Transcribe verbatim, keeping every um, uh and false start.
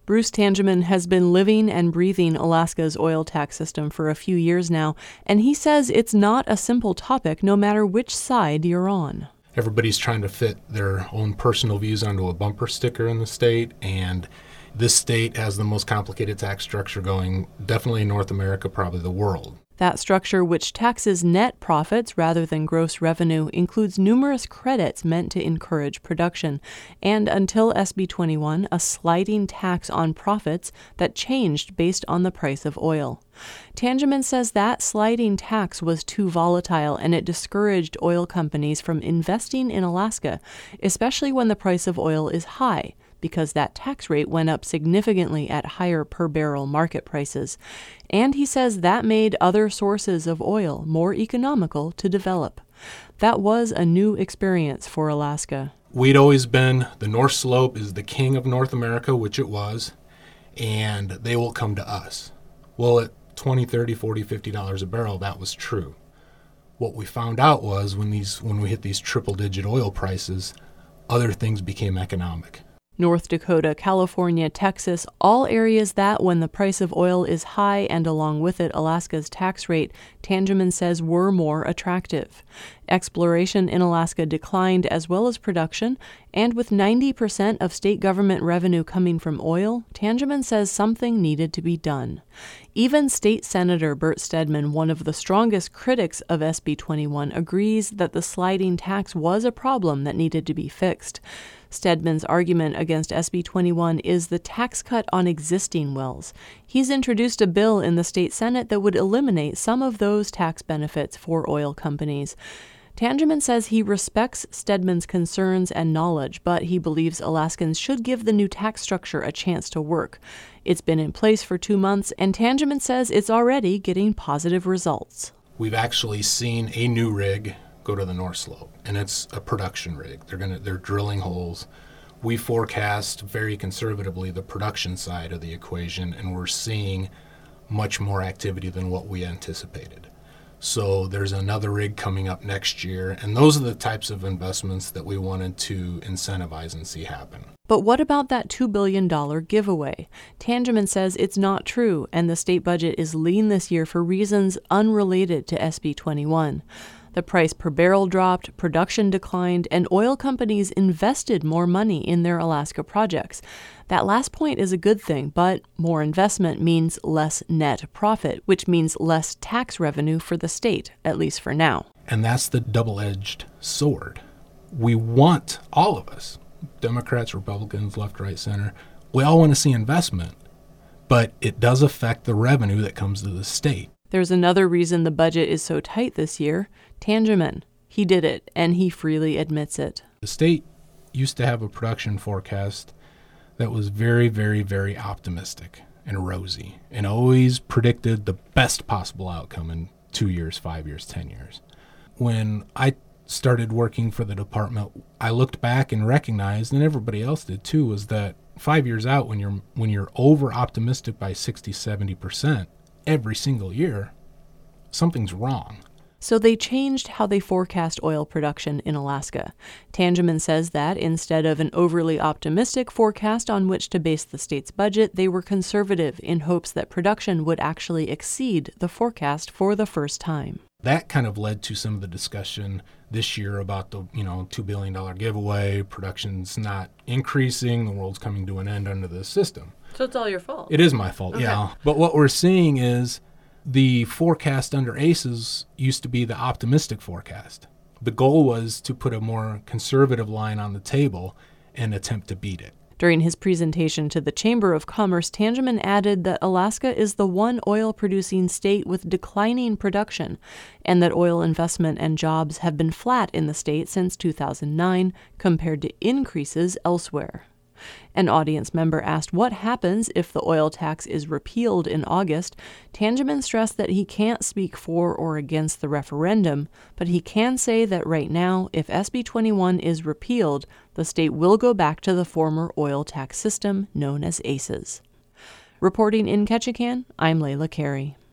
Bruce Tangeman has been living and breathing Alaska's oil tax system for a few years now, and he says it's not a simple topic no matter which side you're on. Everybody's trying to fit their own personal views onto a bumper sticker in the state, and this state has the most complicated tax structure going, definitely in North America, probably the world. That structure, which taxes net profits rather than gross revenue, includes numerous credits meant to encourage production, and until S B twenty-one, a sliding tax on profits that changed based on the price of oil. Tangeman says that sliding tax was too volatile and it discouraged oil companies from investing in Alaska, especially when the price of oil is high, because that tax rate went up significantly at higher per-barrel market prices. And he says that made other sources of oil more economical to develop. That was a new experience for Alaska. We'd always been, the North Slope is the king of North America, which it was, and they will come to us. Well, at twenty, thirty, forty, fifty dollars a barrel, that was true. What we found out was when these when we hit these triple-digit oil prices, other things became economic. North Dakota, California, Texas, all areas that, when the price of oil is high and along with it Alaska's tax rate, Tangeman says were more attractive. Exploration in Alaska declined as well as production, and with ninety percent of state government revenue coming from oil, Tangeman says something needed to be done. Even State Senator Bert Stedman, one of the strongest critics of S B twenty-one, agrees that the sliding tax was a problem that needed to be fixed. Stedman's argument against S B twenty-one is the tax cut on existing wells. He's introduced a bill in the state Senate that would eliminate some of those tax benefits for oil companies. Tangeman says he respects Stedman's concerns and knowledge, but he believes Alaskans should give the new tax structure a chance to work. It's been in place for two months, and Tangeman says it's already getting positive results. We've actually seen a new rig go to the North Slope, and it's a production rig. They're gonna they're drilling holes. We forecast very conservatively the production side of the equation, and we're seeing much more activity than what we anticipated. So there's another rig coming up next year, and those are the types of investments that we wanted to incentivize and see happen. But what about that two billion dollars giveaway? Tangeman says it's not true, and the state budget is lean this year for reasons unrelated to S B twenty-one. The price per barrel dropped, production declined, and oil companies invested more money in their Alaska projects. That last point is a good thing, but more investment means less net profit, which means less tax revenue for the state, at least for now. And that's the double-edged sword. We want, all of us, Democrats, Republicans, left, right, center, we all want to see investment, but it does affect the revenue that comes to the state. There's another reason the budget is so tight this year. Tangeman. He did it, and he freely admits it. The state used to have a production forecast that was very, very, very optimistic and rosy, and always predicted the best possible outcome in two years, five years, ten years. When I started working for the department, I looked back and recognized, and everybody else did too, was that five years out, when you're when you're over optimistic by sixty, seventy percent every single year, something's wrong. So they changed how they forecast oil production in Alaska. Tangeman says that instead of an overly optimistic forecast on which to base the state's budget, they were conservative in hopes that production would actually exceed the forecast for the first time. That kind of led to some of the discussion this year about the, you know, two billion dollars giveaway, production's not increasing, the world's coming to an end under this system. So it's all your fault. It is my fault, okay. Yeah. But what we're seeing is the forecast under A C Es used to be the optimistic forecast. The goal was to put a more conservative line on the table and attempt to beat it. During his presentation to the Chamber of Commerce, Tangeman added that Alaska is the one oil-producing state with declining production, and that oil investment and jobs have been flat in the state since two thousand nine compared to increases elsewhere. An audience member asked what happens if the oil tax is repealed in August. Tangeman stressed that he can't speak for or against the referendum, but he can say that right now, if S B twenty-one is repealed, the state will go back to the former oil tax system known as A C Es. Reporting in Ketchikan, I'm Layla Carey.